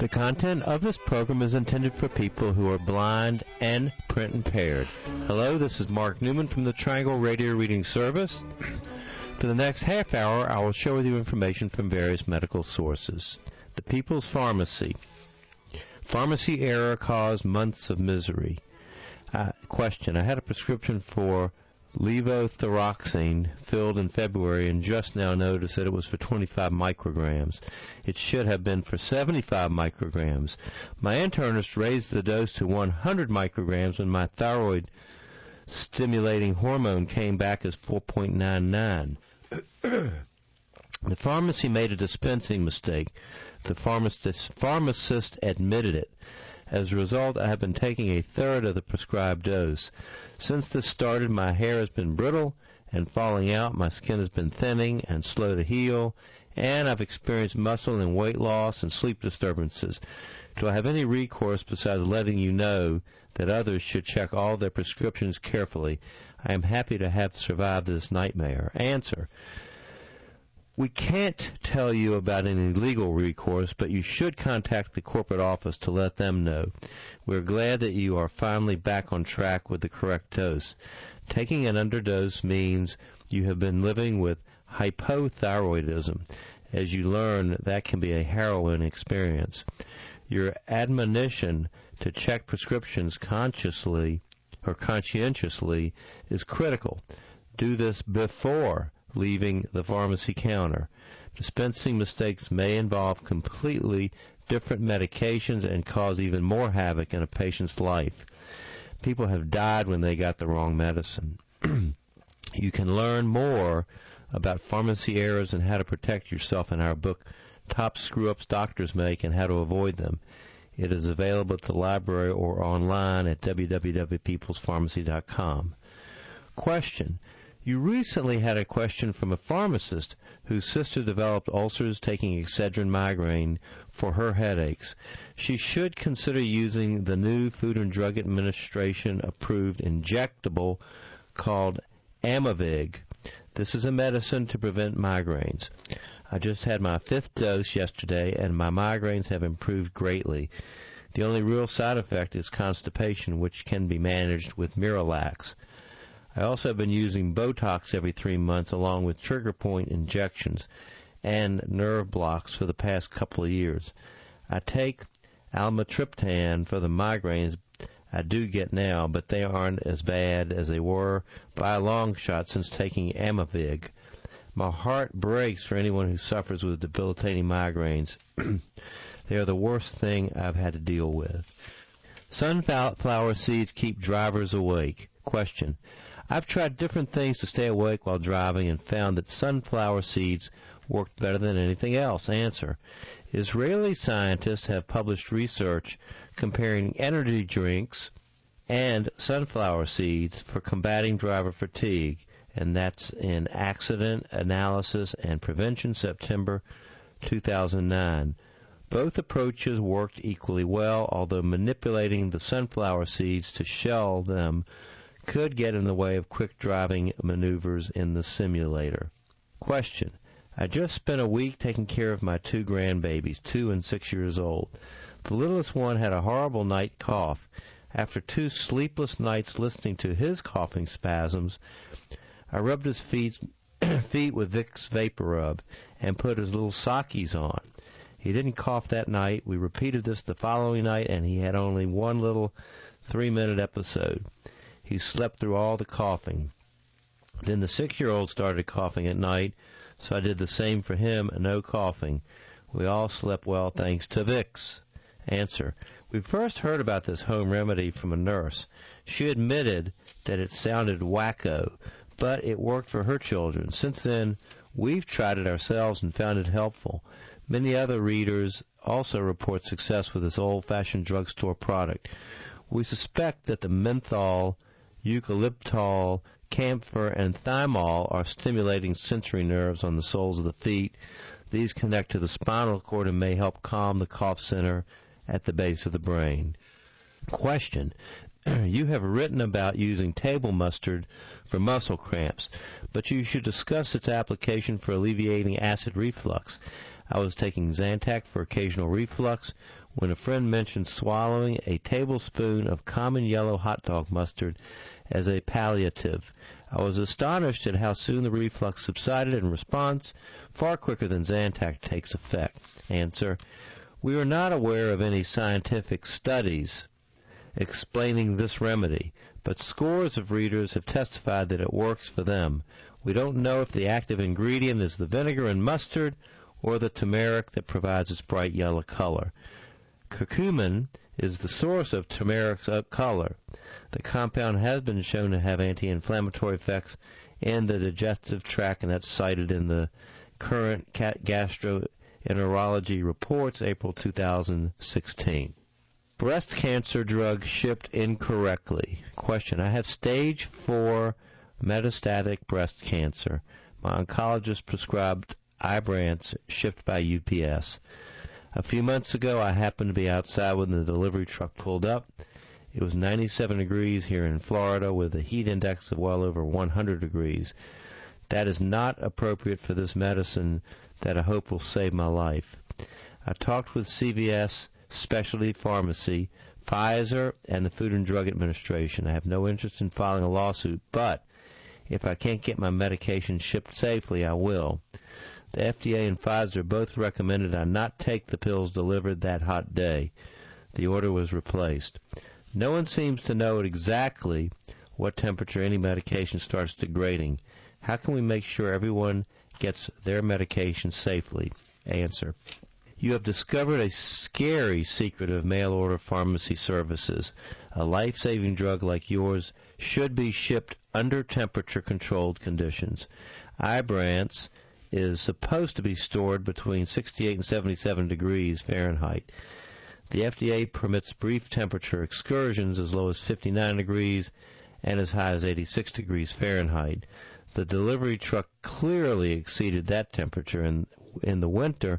The content of this program is intended for people who are blind and print impaired. Hello, this is Mark Newman from the Triangle Radio Reading Service. For the next half hour, I will share with you information from various medical sources. The People's Pharmacy. Pharmacy error caused months of misery. Question. I had a prescription for levothyroxine filled in February and just now noticed that it was for 25 micrograms. It should have been for 75 micrograms. My internist raised the dose to 100 micrograms when my thyroid stimulating hormone came back as 4.99. The pharmacy made a dispensing mistake. The pharmacist admitted it. As a result, I have been taking a third of the prescribed dose. Since this started, my hair has been brittle and falling out, my skin has been thinning and slow to heal, and I've experienced muscle and weight loss and sleep disturbances. Do I have any recourse besides letting you know that others should check all their prescriptions carefully? I am happy to have survived this nightmare. Answer. We can't tell you about any legal recourse, but you should contact the corporate office to let them know. We're glad that you are finally back on track with the correct dose. Taking an underdose means you have been living with hypothyroidism. As you learn, that can be a harrowing experience. Your admonition to check prescriptions consciously or conscientiously is critical. Do this before leaving the pharmacy counter. Dispensing mistakes may involve completely different medications and cause even more havoc in a patient's life. People have died when they got the wrong medicine. You can learn more about pharmacy errors and how to protect yourself in our book, Top Screw-Ups Doctors Make and How to Avoid Them. It is available at the library or online at www.peoplespharmacy.com. Question. You recently had a question from a pharmacist whose sister developed ulcers taking Excedrin migraine for her headaches. She should consider using the new Food and Drug Administration approved injectable called Amavig. This is a medicine to prevent migraines. I just had my 5th dose yesterday and my migraines have improved greatly. The only real side effect is constipation, which can be managed with Miralax. I also have been using Botox every 3 months along with trigger point injections and nerve blocks for the past couple of years. I take Almatriptan for the migraines I do get now, but they aren't as bad as they were by a long shot since taking Amavig. My heart breaks for anyone who suffers with debilitating migraines. They are the worst thing I've had to deal with. Sunflower seeds keep drivers awake. Question. I've tried different things to stay awake while driving and found that sunflower seeds worked better than anything else. Answer. Israeli scientists have published research comparing energy drinks and sunflower seeds for combating driver fatigue, and that's in Accident Analysis and Prevention, September 2009. Both approaches worked equally well, although manipulating the sunflower seeds to shell them could get in the way of quick driving maneuvers in the simulator. Question. I just spent a week taking care of my 2 grandbabies, 2 and 6 years old. The littlest one had a horrible night cough. After 2 sleepless nights listening to his coughing spasms, I rubbed his feet with Vicks Vapor Rub and put his little sockies on. He didn't cough that night. We repeated this the following night, and he had only one little 3-minute episode. He slept through all the coughing. Then the 6-year-old started coughing at night, so I did the same for him, and no coughing. We all slept well thanks to Vicks. Answer. We first heard about this home remedy from a nurse. She admitted that it sounded wacko, but it worked for her children. Since then, we've tried it ourselves and found it helpful. Many other readers also report success with this old-fashioned drugstore product. We suspect that the menthol, eucalyptol, camphor, and thymol are stimulating sensory nerves on the soles of the feet. These connect to the spinal cord and may help calm the cough center at the base of the brain. Question. You have written about using table mustard for muscle cramps, but you should discuss its application for alleviating acid reflux. I was taking Zantac for occasional reflux, when a friend mentioned swallowing a tablespoon of common yellow hot dog mustard as a palliative. I was astonished at how soon the reflux subsided in response, far quicker than Zantac takes effect. Answer: we are not aware of any scientific studies explaining this remedy, but scores of readers have testified that it works for them. We don't know if the active ingredient is the vinegar and mustard or the turmeric that provides its bright yellow color. Curcumin is the source of turmeric's color. The compound has been shown to have anti-inflammatory effects in the digestive tract, and that's cited in the current Gastroenterology Reports, April 2016. Breast cancer drug shipped incorrectly. Question: I have stage 4 metastatic breast cancer. My oncologist prescribed Ibrance shipped by UPS. A few months ago, I happened to be outside when the delivery truck pulled up. It was 97 degrees here in Florida with a heat index of well over 100 degrees. That is not appropriate for this medicine that I hope will save my life. I talked with CVS Specialty Pharmacy, Pfizer, and the Food and Drug Administration. I have no interest in filing a lawsuit, but if I can't get my medication shipped safely, I will. The FDA and Pfizer both recommended I not take the pills delivered that hot day. The order was replaced. No one seems to know at exactly what temperature any medication starts degrading. How can we make sure everyone gets their medication safely? Answer: you have discovered a scary secret of mail-order pharmacy services. A life-saving drug like yours should be shipped under temperature-controlled conditions. Ibrance is supposed to be stored between 68 and 77 degrees Fahrenheit. The FDA permits brief temperature excursions as low as 59 degrees and as high as 86 degrees Fahrenheit. The delivery truck clearly exceeded that temperature, and in the winter,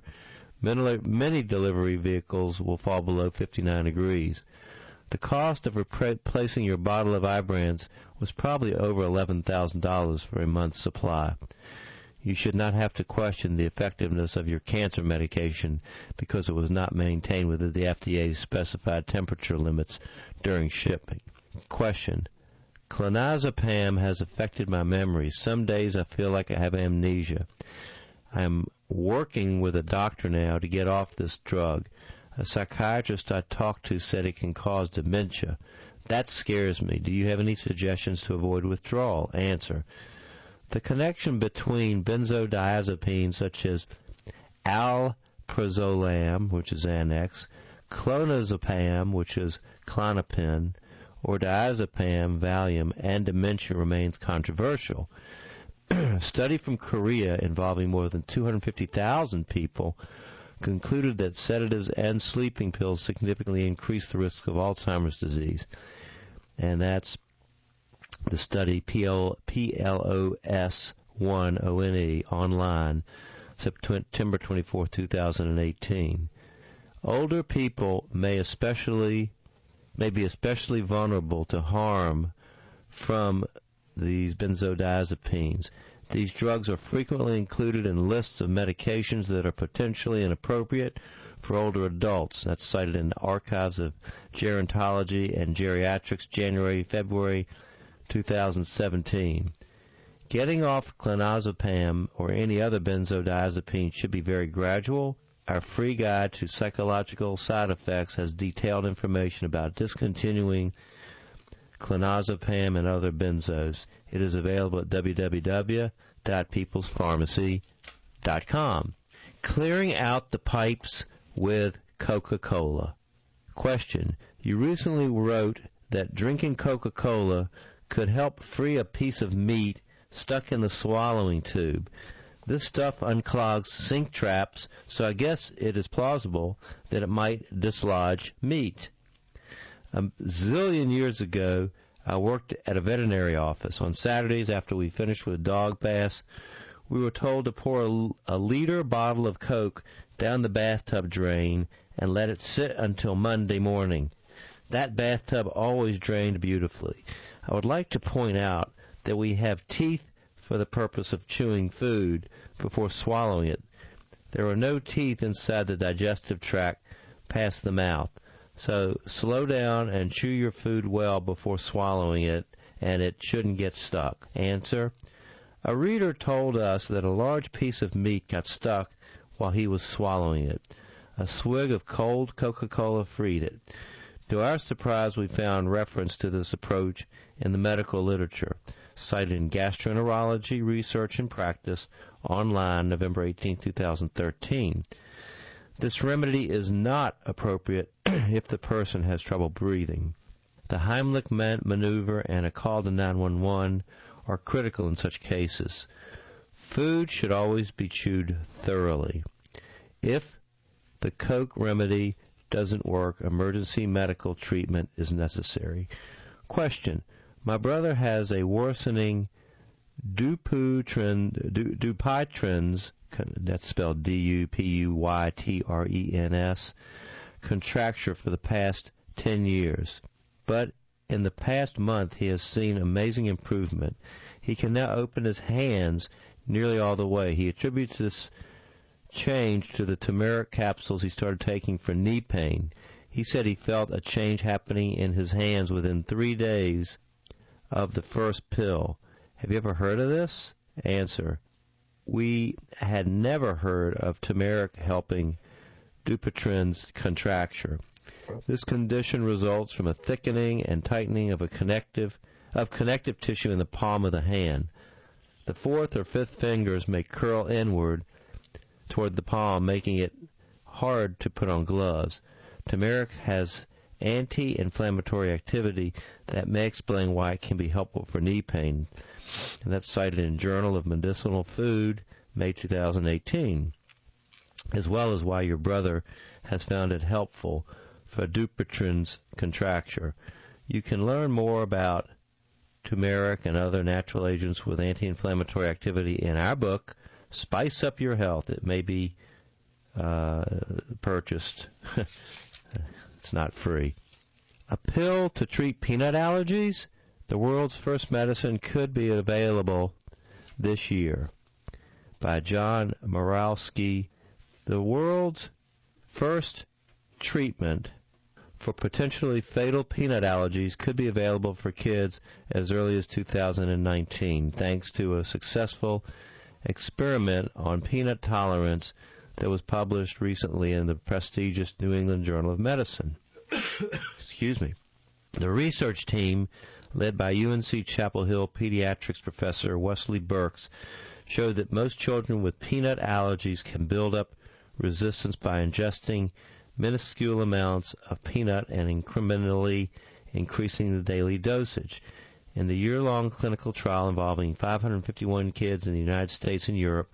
many delivery vehicles will fall below 59 degrees. The cost of replacing your bottle of Ibrance was probably over $11,000 for a month's supply. You should not have to question the effectiveness of your cancer medication because it was not maintained within the FDA's specified temperature limits during shipping. Question: clonazepam has affected my memory. Some days I feel like I have amnesia. I am working with a doctor now to get off this drug. A psychiatrist I talked to said it can cause dementia. That scares me. Do you have any suggestions to avoid withdrawal? Answer: the connection between benzodiazepines such as alprazolam, which is Xanax, clonazepam, which is Klonopin, or diazepam, Valium, and dementia remains controversial. A study from Korea involving more than 250,000 people concluded that sedatives and sleeping pills significantly increase the risk of Alzheimer's disease. And that's the study PLOS1ONE online, September 24, 2018. Older people may be especially vulnerable to harm from these benzodiazepines. These drugs are frequently included in lists of medications that are potentially inappropriate for older adults. That's cited in the Archives of Gerontology and Geriatrics, January-February 2017. Getting off clonazepam or any other benzodiazepine should be very gradual. Our free guide to psychological side effects has detailed information about discontinuing clonazepam and other benzos. It is available at www.peoplespharmacy.com. Clearing out the pipes with Coca-Cola. Question: you recently wrote that drinking Coca-Cola could help free a piece of meat stuck in the swallowing tube. This stuff unclogs sink traps, so I guess it is plausible that it might dislodge meat. A zillion years ago, I worked at a veterinary office. On Saturdays, after we finished with dog baths, we were told to pour a liter bottle of Coke down the bathtub drain and let it sit until Monday morning. That bathtub always drained beautifully. I would like to point out that we have teeth for the purpose of chewing food before swallowing it. There are no teeth inside the digestive tract, past the mouth. So slow down and chew your food well before swallowing it, and it shouldn't get stuck. Answer: a reader told us that a large piece of meat got stuck while he was swallowing it. A swig of cold Coca-Cola freed it. To our surprise, we found reference to this approach in the medical literature, cited in Gastroenterology Research and Practice, online, November 18, 2013. This remedy is not appropriate if the person has trouble breathing. The Heimlich maneuver and a call to 911 are critical in such cases. Food should always be chewed thoroughly. If the Coke remedy doesn't work, emergency medical treatment is necessary. Question: my brother has a worsening Dupuytren's, that's spelled Dupuytren's, contracture for the past 10 years. But in the past month, he has seen amazing improvement. He can now open his hands nearly all the way. He attributes this change to the turmeric capsules he started taking for knee pain. He said he felt a change happening in his hands within 3 days of the first pill. Have you ever heard of this? Answer: we had never heard of turmeric helping Dupuytren's contracture. This condition results from a thickening and tightening of connective tissue in the palm of the hand. The fourth or fifth fingers may curl inward toward the palm, making it hard to put on gloves. Turmeric has anti-inflammatory activity that may explain why it can be helpful for knee pain. And that's cited in Journal of Medicinal Food, May 2018, as well as why your brother has found it helpful for Dupuytren's contracture. You can learn more about turmeric and other natural agents with anti-inflammatory activity in our book, Spice Up Your Health. It may be purchased. It's not free. A pill to treat peanut allergies? The world's first medicine could be available this year. By John Moralski. The world's first treatment for potentially fatal peanut allergies could be available for kids as early as 2019, thanks to a successful experiment on peanut tolerance that was published recently in the prestigious New England Journal of Medicine. Excuse me. The research team, led by UNC Chapel Hill pediatrics professor Wesley Burks, showed that most children with peanut allergies can build up resistance by ingesting minuscule amounts of peanut and incrementally increasing the daily dosage. In the year-long clinical trial involving 551 kids in the United States and Europe,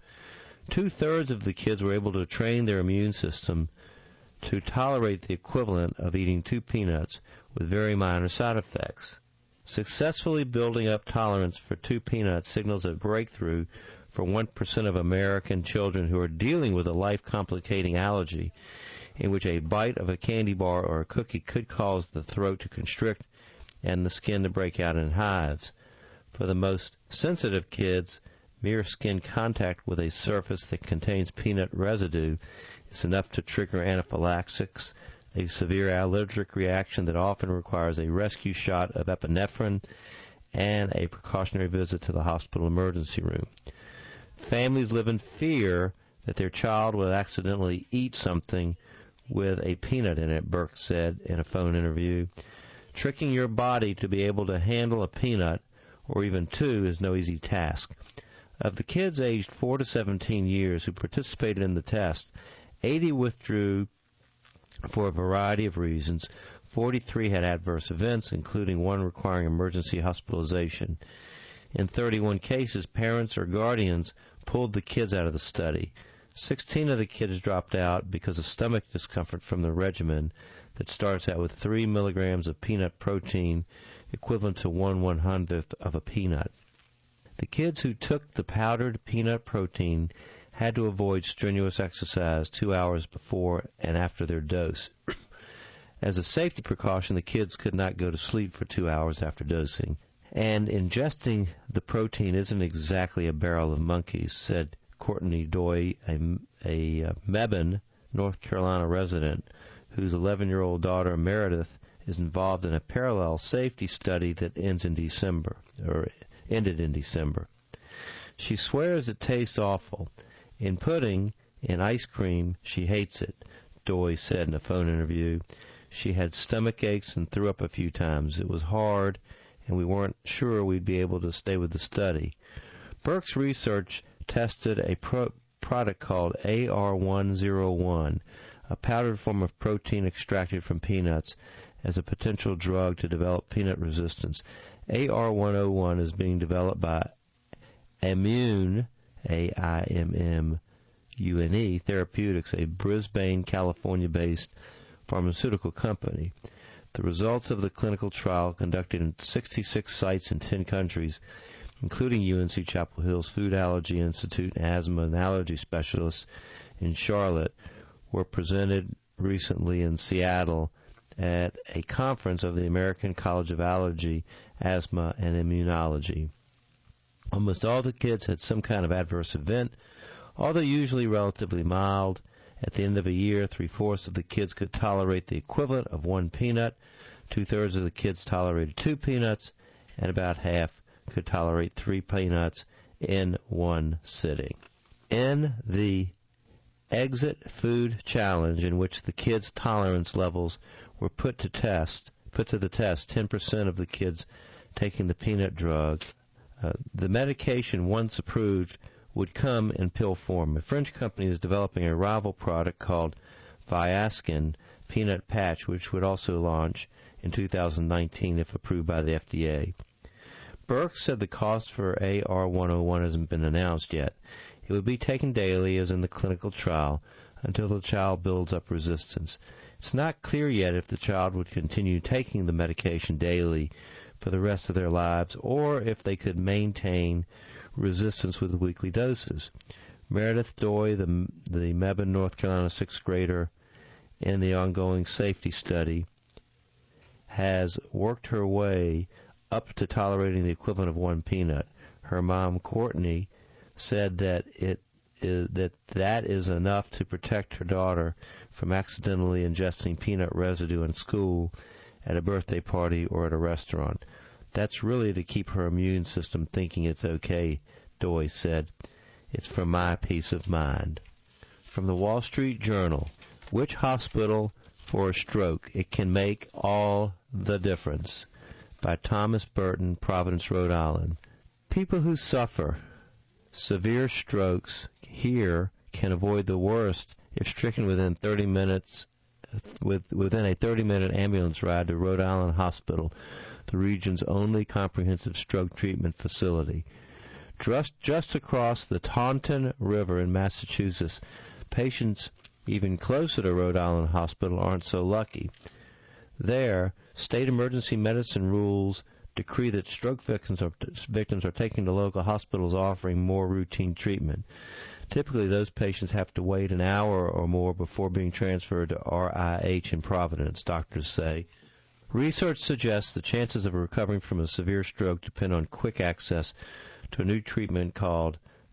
2/3 of the kids were able to train their immune system to tolerate the equivalent of eating 2 peanuts with very minor side effects. Successfully building up tolerance for 2 peanuts signals a breakthrough for 1% of American children who are dealing with a life-complicating allergy in which a bite of a candy bar or a cookie could cause the throat to constrict and the skin to break out in hives. For the most sensitive kids, mere skin contact with a surface that contains peanut residue is enough to trigger anaphylaxis, a severe allergic reaction that often requires a rescue shot of epinephrine and a precautionary visit to the hospital emergency room. Families live in fear that their child will accidentally eat something with a peanut in it, Burke said in a phone interview. Tricking your body to be able to handle a peanut, or even 2, is no easy task. Of the kids aged 4 to 17 years who participated in the test, 80 withdrew for a variety of reasons. 43 had adverse events, including one requiring emergency hospitalization. In 31 cases, parents or guardians pulled the kids out of the study. 16 of the kids dropped out because of stomach discomfort from the regimen that starts out with 3 milligrams of peanut protein, equivalent to 1/100th of a peanut. The kids who took the powdered peanut protein had to avoid strenuous exercise 2 hours before and after their dose. As a safety precaution, the kids could not go to sleep for 2 hours after dosing. And ingesting the protein isn't exactly a barrel of monkeys, said Courtney Doy, a Mebane, North Carolina resident whose 11-year-old daughter Meredith is involved in a parallel safety study that ended in December. She swears it tastes awful. In pudding, in ice cream, she hates it, Doi said in a phone interview. She had stomach aches and threw up a few times. It was hard, and we weren't sure we'd be able to stay with the study. Burke's research tested a product called AR101, a powdered form of protein extracted from peanuts, as a potential drug to develop peanut resistance. AR101 is being developed by Aimmune, AIMMUNE Therapeutics, a Brisbane, California-based pharmaceutical company. The results of the clinical trial, conducted in 66 sites in 10 countries, including UNC Chapel Hill's Food Allergy Institute and asthma and allergy specialists in Charlotte, were presented recently in Seattle at a conference of the American College of Allergy, Asthma, and Immunology. Almost all the kids had some kind of adverse event, although usually relatively mild. At the end of a year, 3/4 of the kids could tolerate the equivalent of 1 peanut, 2/3 of the kids tolerated 2 peanuts, and about half could tolerate 3 peanuts in one sitting. In the Exit Food Challenge, in which the kids' tolerance levels were put to the test, 10% of the kids taking the peanut drug. The medication, once approved, would come in pill form. A French company is developing a rival product called Viaskin Peanut Patch, which would also launch in 2019 if approved by the FDA. Burke said the cost for AR101 hasn't been announced yet. It would be taken daily, as in the clinical trial, until the child builds up resistance. It's not clear yet if the child would continue taking the medication daily for the rest of their lives, or if they could maintain resistance with weekly doses. Meredith Doi, the Mebane, North Carolina 6th grader in the ongoing safety study, has worked her way up to tolerating the equivalent of 1 peanut. Her mom, Courtney, said that that is enough to protect her daughter from accidentally ingesting peanut residue in school, at a birthday party, or at a restaurant. That's really to keep her immune system thinking it's okay, Doi said. It's for my peace of mind. From the Wall Street Journal, which hospital for a stroke? It can make all the difference. By Thomas Burton, Providence, Rhode Island. People who suffer severe strokes here can avoid the worst if stricken within 30 minutes within a 30-minute ambulance ride to Rhode Island Hospital, the region's only comprehensive stroke treatment facility. Just across the Taunton River in Massachusetts, patients even closer to Rhode Island Hospital aren't so lucky. There, state emergency medicine rules decree that stroke victims are taken to local hospitals offering more routine treatment. Typically, those patients have to wait an hour or more before being transferred to RIH in Providence, doctors say. Research suggests the chances of recovering from a severe stroke depend on quick access to a new treatment called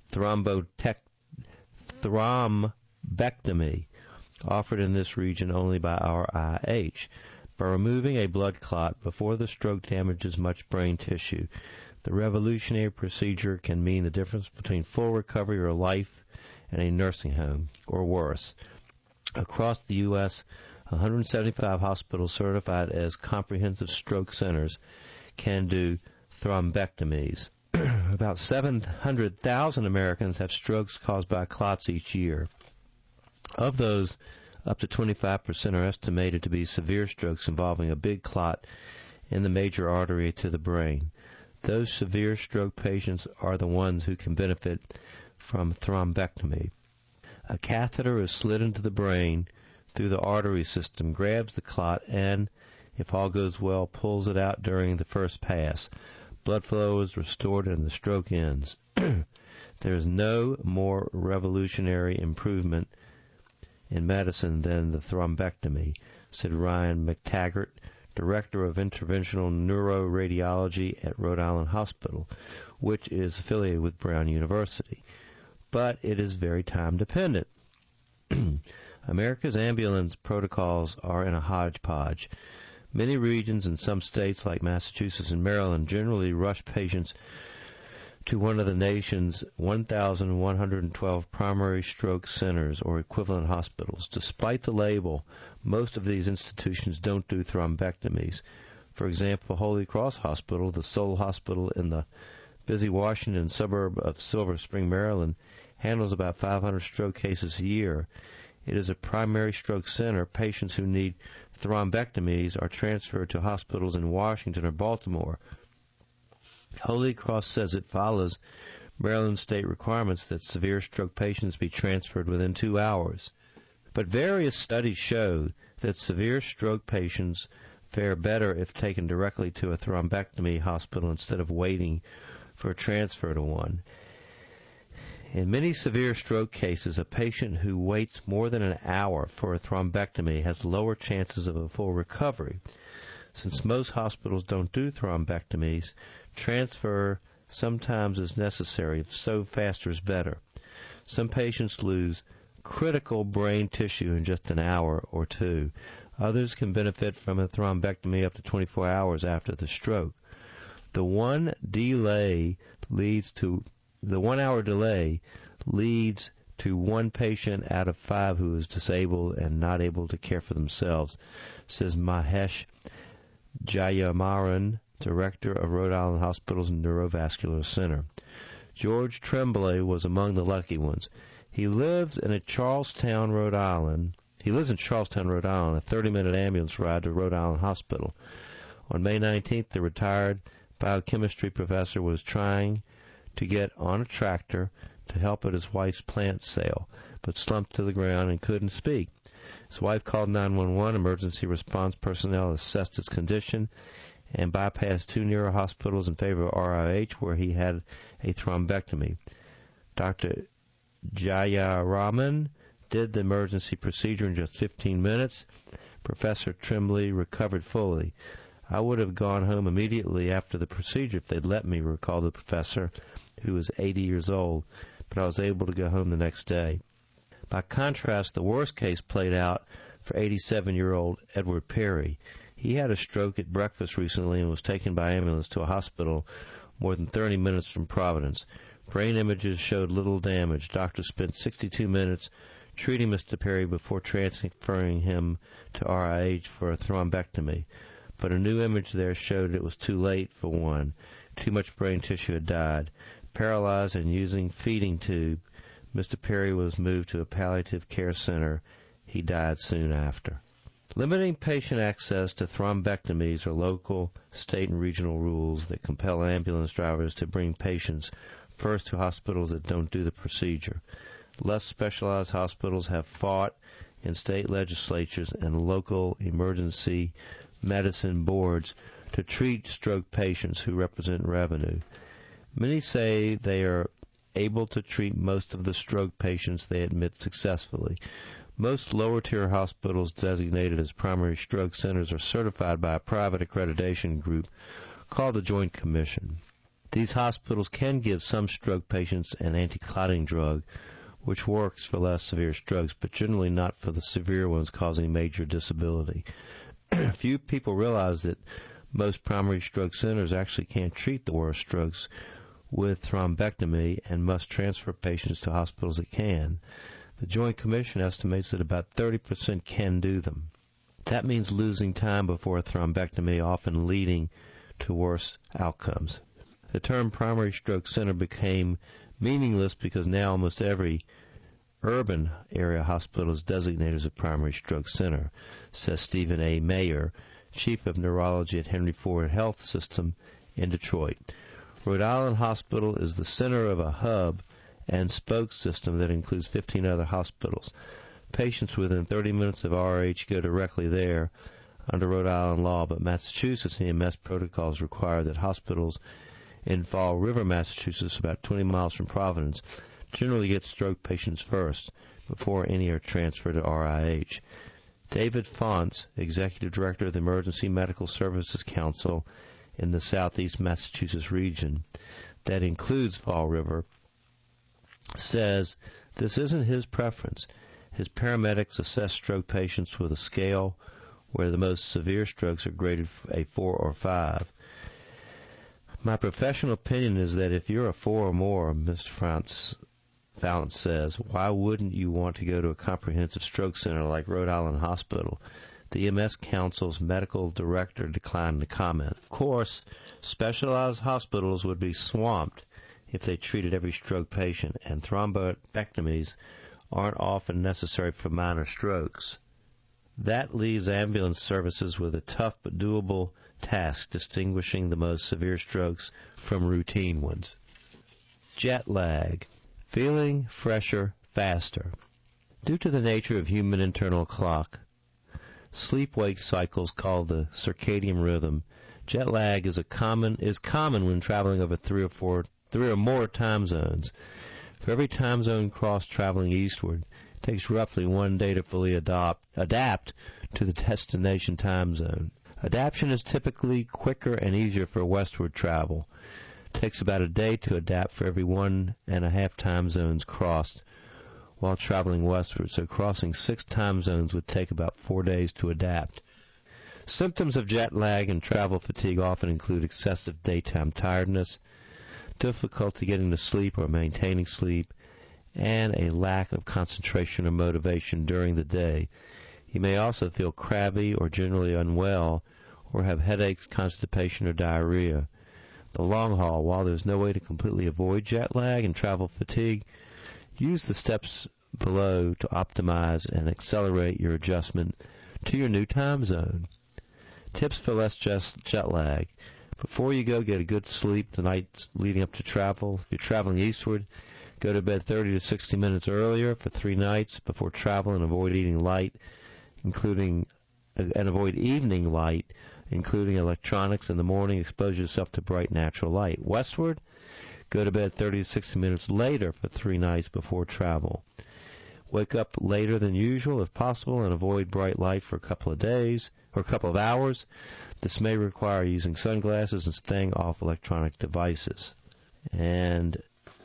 thrombectomy, offered in this region only by RIH. By removing a blood clot before the stroke damages much brain tissue, the revolutionary procedure can mean the difference between full recovery or life in a nursing home, or worse. Across the U.S., 175 hospitals certified as comprehensive stroke centers can do thrombectomies. About 700,000 Americans have strokes caused by clots each year. Of those, up to 25% are estimated to be severe strokes involving a big clot in the major artery to the brain. Those severe stroke patients are the ones who can benefit from thrombectomy. A catheter is slid into the brain through the artery system, grabs the clot, and, if all goes well, pulls it out during the first pass. Blood flow is restored and the stroke ends. There is no more revolutionary improvement in medicine than the thrombectomy, said Ryan McTaggart, Director of Interventional Neuroradiology at Rhode Island Hospital, which is affiliated with Brown University. But it is very time-dependent. America's ambulance protocols are in a hodgepodge. Many regions in some states like Massachusetts and Maryland generally rush patients to one of the nation's 1,112 primary stroke centers or equivalent hospitals. Despite the label, most of these institutions don't do thrombectomies. For example, Holy Cross Hospital, the sole hospital in the busy Washington suburb of Silver Spring, Maryland, handles about 500 stroke cases a year. It is a primary stroke center. Patients who need thrombectomies are transferred to hospitals in Washington or Baltimore. Holy Cross says it follows Maryland state requirements that severe stroke patients be transferred within 2 hours. But various studies show that severe stroke patients fare better if taken directly to a thrombectomy hospital instead of waiting for a transfer to one. In many severe stroke cases, a patient who waits more than an hour for a thrombectomy has lower chances of a full recovery. Since most hospitals don't do thrombectomies, transfer sometimes is necessary, so faster is better. Some patients lose critical brain tissue in just an hour or two. Others can benefit from a thrombectomy up to 24 hours after the stroke. The 1 hour delay leads to one patient out of 5 who is disabled and not able to care for themselves, says Mahesh Jayamaran, director of Rhode Island Hospital's Neurovascular Center. George Tremblay was among the lucky ones. He lives in Charlestown, Rhode Island, a 30-minute ambulance ride to Rhode Island Hospital. On May 19th, the retired biochemistry professor was trying to get on a tractor to help at his wife's plant sale, but slumped to the ground and couldn't speak. His wife called 911. Emergency response personnel assessed his condition and bypassed 2 nearer hospitals in favor of RIH, where he had a thrombectomy. Dr. Jayaraman did the emergency procedure in just 15 minutes. Professor Tremblay recovered fully. I would have gone home immediately after the procedure if they'd let me, recalled the professor, who was 80 years old, but I was able to go home the next day. By contrast, the worst case played out for 87-year-old Edward Perry. He had a stroke at breakfast recently and was taken by ambulance to a hospital more than 30 minutes from Providence. Brain images showed little damage. Doctors spent 62 minutes treating Mr. Perry before transferring him to RIH for a thrombectomy. But a new image there showed it was too late for one. Too much brain tissue had died. Paralyzed and using feeding tube, Mr. Perry was moved to a palliative care center. He died soon after. Limiting patient access to thrombectomies are local, state, and regional rules that compel ambulance drivers to bring patients first to hospitals that don't do the procedure. Less specialized hospitals have fought in state legislatures and local emergency medicine boards to treat stroke patients who represent revenue. Many say they are able to treat most of the stroke patients they admit successfully. Most lower-tier hospitals designated as primary stroke centers are certified by a private accreditation group called the Joint Commission. These hospitals can give some stroke patients an anti-clotting drug, which works for less severe strokes, but generally not for the severe ones causing major disability. Few people realize that most primary stroke centers actually can't treat the worst strokes with thrombectomy and must transfer patients to hospitals that can. The Joint Commission estimates that about 30% can do them. That means losing time before a thrombectomy, often leading to worse outcomes. The term primary stroke center became meaningless because now almost every urban area hospital is designated as a primary stroke center, says Stephen A. Mayer, Chief of Neurology at Henry Ford Health System in Detroit. Rhode Island Hospital is the center of a hub and spoke system that includes 15 other hospitals. Patients within 30 minutes of RH go directly there under Rhode Island law, but Massachusetts EMS protocols require that hospitals in Fall River, Massachusetts, about 20 miles from Providence, generally get stroke patients first before any are transferred to RIH. David Fonts, Executive Director of the Emergency Medical Services Council in the Southeast Massachusetts region that includes Fall River, says this isn't his preference. His paramedics assess stroke patients with a scale where the most severe strokes are graded a 4 or 5. My professional opinion is that if you're a 4 or more, Mr. Fallon says, why wouldn't you want to go to a comprehensive stroke center like Rhode Island Hospital? The EMS Council's medical director declined to comment. Of course, specialized hospitals would be swamped if they treated every stroke patient, and thrombectomies aren't often necessary for minor strokes. That leaves ambulance services with a tough but doable task distinguishing the most severe strokes from routine ones. Jet lag. Feeling fresher faster. Due to the nature of human internal clock, sleep-wake cycles called the circadian rhythm, jet lag is common when traveling over three or more time zones. For every time zone crossed traveling eastward, it takes roughly 1 day to fully adapt to the destination time zone. Adaptation is typically quicker and easier for westward travel. It takes about a day to adapt for every 1.5 time zones crossed while traveling westward, so crossing 6 time zones would take about 4 days to adapt. Symptoms of jet lag and travel fatigue often include excessive daytime tiredness, difficulty getting to sleep or maintaining sleep, and a lack of concentration or motivation during the day. You may also feel crabby or generally unwell, or have headaches, constipation, or diarrhea. The long haul, while there's no way to completely avoid jet lag and travel fatigue, use the steps below to optimize and accelerate your adjustment to your new time zone. Tips for less jet lag. Before you go, get a good sleep the nights leading up to travel. If you're traveling eastward, go to bed 30 to 60 minutes earlier for 3 nights before travel, and avoid eating light, avoid evening light, including electronics in the morning. Expose yourself to bright natural light. Westward, go to bed 30 to 60 minutes later for 3 nights before travel. Wake up later than usual if possible, and avoid bright light for a couple of days or a couple of hours. This may require using sunglasses and staying off electronic devices. And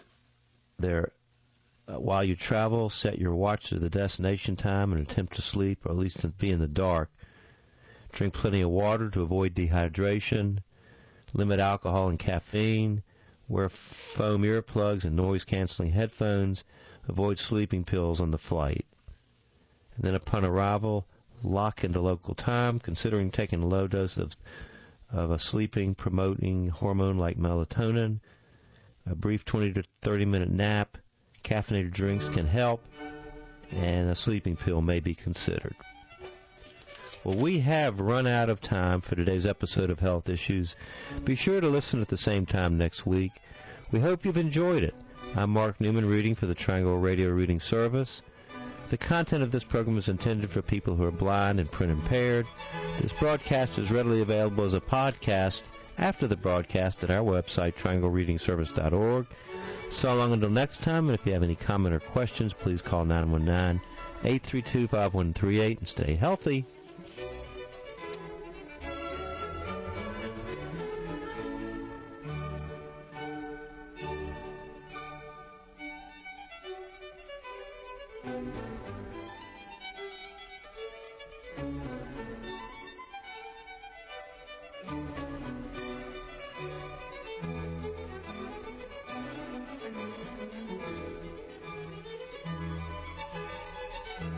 while you travel, set your watch to the destination time and attempt to sleep, or at least to be in the dark. Drink plenty of water to avoid dehydration. Limit alcohol and caffeine. Wear foam earplugs and noise-canceling headphones. Avoid sleeping pills on the flight. And then upon arrival, lock into local time, considering taking a low dose of a sleeping-promoting hormone like melatonin. A brief 20 to 30-minute nap. Caffeinated drinks can help, and a sleeping pill may be considered. Well, we have run out of time for today's episode of Health Issues. Be sure to listen at the same time next week. We hope you've enjoyed it. I'm Mark Newman, reading for the Triangle Radio Reading Service. The content of this program is intended for people who are blind and print impaired. This broadcast is readily available as a podcast after the broadcast at our website, trianglereadingservice.org. So long until next time, and if you have any comment or questions, please call 919-832-5138 and stay healthy.